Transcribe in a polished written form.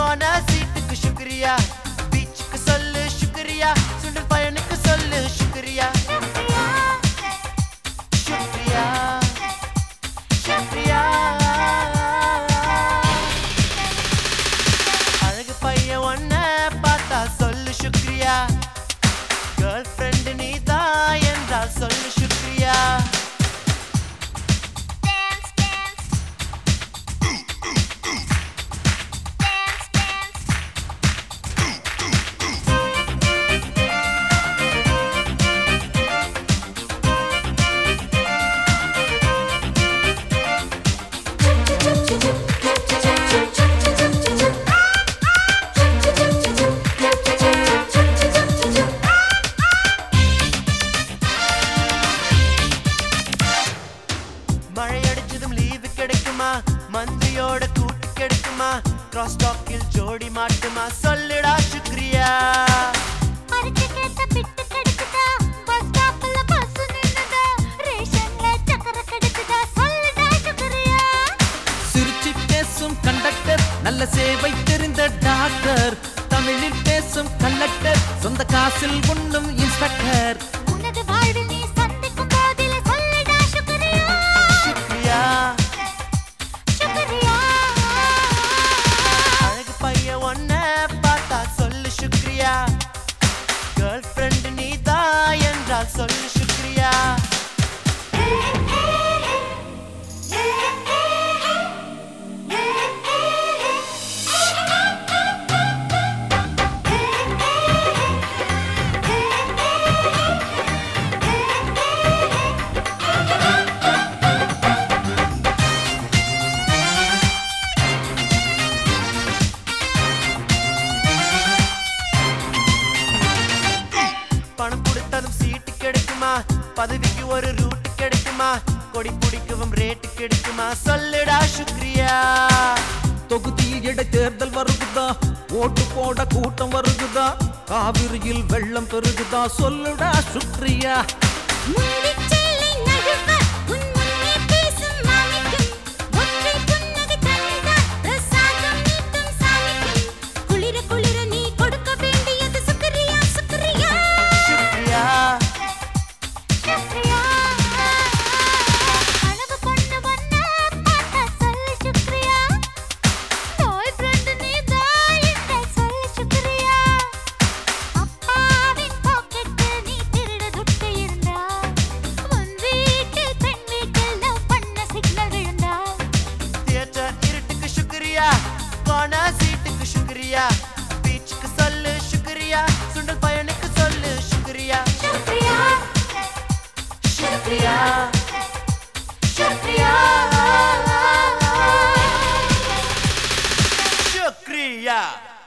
Corner சீட்டுக்கு சுக்ரியா, பீச்சுக்கு சொல்லு சுக்ரியா, சுண்டல் பயனுக்கு சொல்லு சுக்ரியா. சுக்ரியா சுக்ரியா. அழகு பையன் ஒன்ன பார்த்தா சொல்லு சுக்ரியா, கேர்ள் ஃப்ரெண்ட் நீதான் என்றால் சொல்லு சுக்ரியா. மழை அடிச்சதும் லீவு கிடைக்குமா, மந்திரியோட கூட்டு கிடைக்குமா, கிராஸ் டாக்கில் ஜோடி மாட்டுமா, சொல்லுடா சுக்ரியா. சிரிச்சி பேசும் கண்டக்டர், நல்ல சேவை தெரிந்த டாக்டர், தமிழில் பேசும் கண்டக்டர், சொந்த காசில் உண்ணும் இன்ஸ்பெக்டர். அழகு பையன் ஒன்ன பார்த்தா சொல்லு சுக்ரியா, கேர்ள் ஃப்ரெண்ட் நீதான் என்றால் சொல்லு சுக்ரியா. பணம் கொடுத்தாலும் சீட்டு கிடைக்குமா, பதவிக்கு ஒரு ரூட் கிடைக்குமா, கொடி பிடிக்கவும் ரேட்டு கிடைக்குமா, சொல்லுடா சுக்ரியா. தொகுதியில் இடைத்தேர்தல் வருகுதா, ஓட்டு போட கூட்டம் வருகுதா, காவிரியில் வெள்ளம் பெருகுதா, சொல்லுடா சுக்ரியா. கார்னர் சீட்டுக்கு சுக்ரியா, பீச்சுக்கு சொல்லு சுக்ரியா, சுண்டல் பயனுக்கு சொல்லு சுக்ரியா. சுக்ரியா சுக்ரியா சுக்ரியா சுக்ரியா.